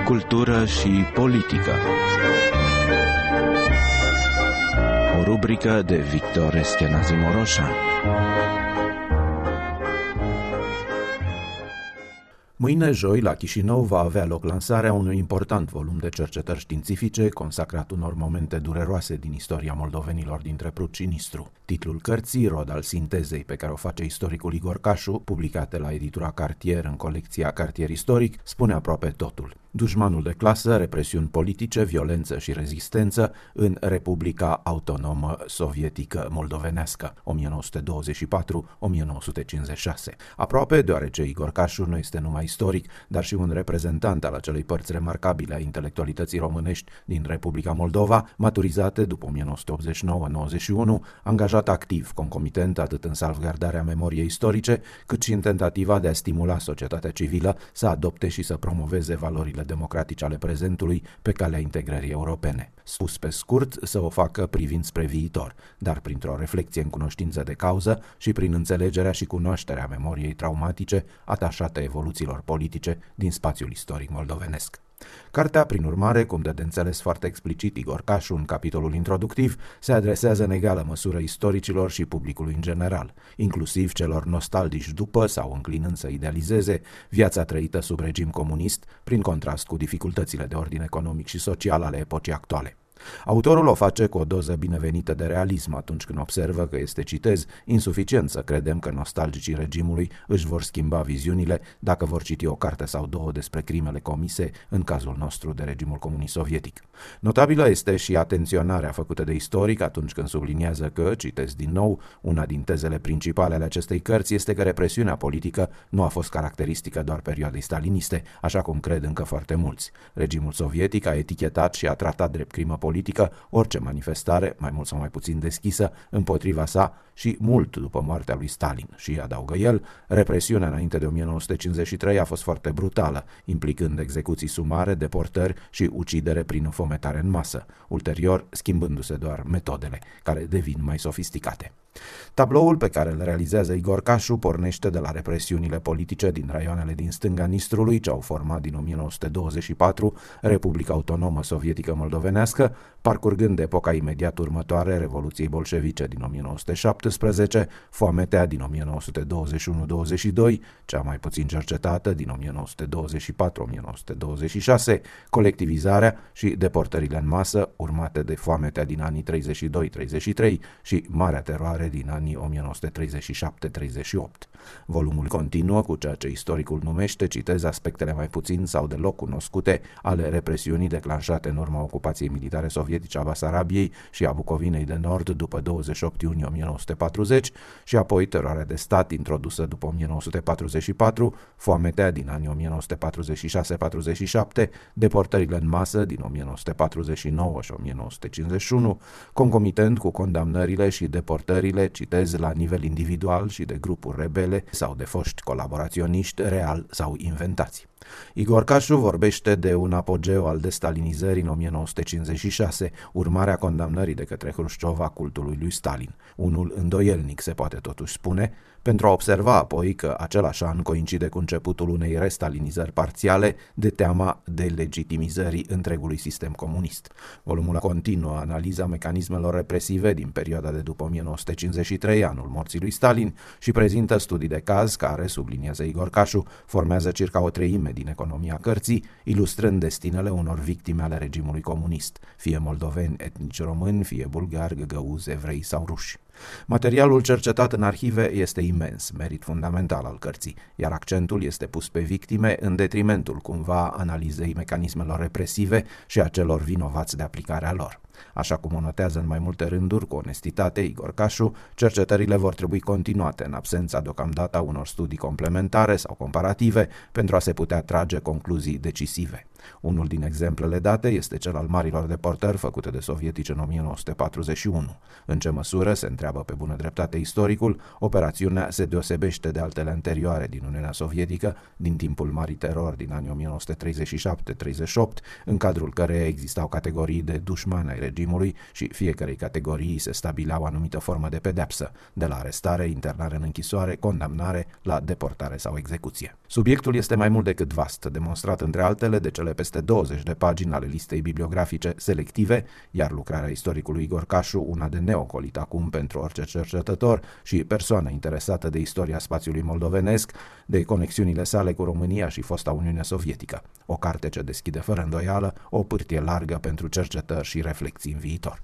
Cultură și politică. O rubrică de Victor Eschenazi Moroșan. Mâine, joi, la Chișinău va avea loc lansarea unui important volum de cercetări științifice consacrat unor momente dureroase din istoria moldovenilor dintre Prut și Nistru. Titlul cărții, rod al sintezei pe care o face istoricul Igor Cașu, publicată la editura Cartier în colecția Cartier Istoric, spune aproape totul. Dușmanul de clasă, represiuni politice, violență și rezistență în Republica Autonomă Sovietică Moldovenească, 1924-1956. Aproape, deoarece Igor Cașu nu este numai istoric, dar și un reprezentant al acelei părți remarcabile a intelectualității românești din Republica Moldova, maturizate după 1989-91, angajat activ, concomitent atât în salvgardarea memoriei istorice, cât și în tentativa de a stimula societatea civilă să adopte și să promoveze valorile democratice ale prezentului pe calea integrării europene. Spus pe scurt, să o facă privind spre viitor, dar printr-o reflecție în cunoștință de cauză și prin înțelegerea și cunoașterea memoriei traumatice atașate evoluțiilor politice din spațiul istoric moldovenesc. Cartea, prin urmare, cum dă de înțeles foarte explicit Igor Cașu în capitolul introductiv, se adresează în egală măsură istoricilor și publicului în general, inclusiv celor nostalgici după sau înclinând să idealizeze viața trăită sub regim comunist, prin contrast cu dificultățile de ordin economic și social ale epocii actuale. Autorul o face cu o doză binevenită de realism atunci când observă că este, citez, insuficient să credem că nostalgicii regimului își vor schimba viziunile dacă vor citi o carte sau două despre crimele comise, în cazul nostru de regimul comunist sovietic. Notabilă este și atenționarea făcută de istoric atunci când subliniază că, citez din nou, una din tezele principale ale acestei cărți este că represiunea politică nu a fost caracteristică doar perioadei staliniste, așa cum cred încă foarte mulți. Regimul sovietic a etichetat și a tratat drept crimă politică orice manifestare, mai mult sau mai puțin deschisă, împotriva sa și mult după moartea lui Stalin. Și, adaugă el, represiunea înainte de 1953 a fost foarte brutală, implicând execuții sumare, deportări și ucidere prin înfometare în masă, ulterior schimbându-se doar metodele, care devin mai sofisticate. Tabloul pe care îl realizează Igor Cașu pornește de la represiunile politice din raioanele din stânga Nistrului, ce au format din 1924 Republica Autonomă Sovietică Moldovenească, parcurgând epoca imediat următoare Revoluției bolșevice din 1917, foametea din 1921-22, cea mai puțin cercetată din 1924-1926, colectivizarea și deportările în masă, urmate de foametea din anii 32-33 și Marea Teroare din anii 1937-38. Volumul continuă cu ceea ce istoricul numește, citez, aspectele mai puțin sau deloc cunoscute ale represiunii declanșate în urma ocupației militare sovietice a Basarabiei și a Bucovinei de Nord după 28 iunie 1940 și apoi teroarea de stat introdusă după 1944, foametea din anii 1946-47, deportările în masă din 1949 și 1951, concomitent cu condamnările și deportările, citez, la nivel individual și de grupuri rebele sau de foști colaboraționiști real sau inventați. Igor Cașu vorbește de un apogeu al destalinizării în 1956, urmarea condamnării de către Hrușciov a cultului lui Stalin. Unul îndoielnic, se poate totuși spune, pentru a observa apoi că același an coincide cu începutul unei restalinizări parțiale de teama de legitimizării întregului sistem comunist. Volumul continuă analiza mecanismelor represive din perioada de după 1953, anul morții lui Stalin, și prezintă studii de caz care, subliniază Igor Cașu, formează circa o treime din economia cărții, ilustrând destinele unor victime ale regimului comunist, fie moldoveni etnici români, fie bulgari, găgăuzi, evrei sau ruși. Materialul cercetat în arhive este imens, merit fundamental al cărții, iar accentul este pus pe victime în detrimentul cumva analizei mecanismelor represive și a celor vinovați de aplicarea lor. Așa cum o notează în mai multe rânduri cu onestitate Igor Cașu, cercetările vor trebui continuate în absența deocamdată a unor studii complementare sau comparative pentru a se putea trage concluzii decisive. Unul din exemplele date este cel al marilor deportări făcute de sovietici în 1941. În ce măsură, se întreabă pe bună dreptate istoricul, operațiunea se deosebește de altele anterioare din Uniunea Sovietică, din timpul Marii Terori din anii 1937-38, în cadrul căreia existau categorii de dușmani ai regimului și fiecarei categorii se stabilea o anumită formă de pedepsă, de la arestare, internare în închisoare, condamnare, la deportare sau execuție. Subiectul este mai mult decât vast, demonstrat între altele de cele peste 20 de pagini ale listei bibliografice selective, iar lucrarea istoricului Igor Cașu, una de neocolit acum pentru orice cercetător și persoană interesată de istoria spațiului moldovenesc, de conexiunile sale cu România și fosta Uniune Sovietică. O carte ce deschide fără îndoială o pârtie largă pentru cercetări și reflexii în viitor.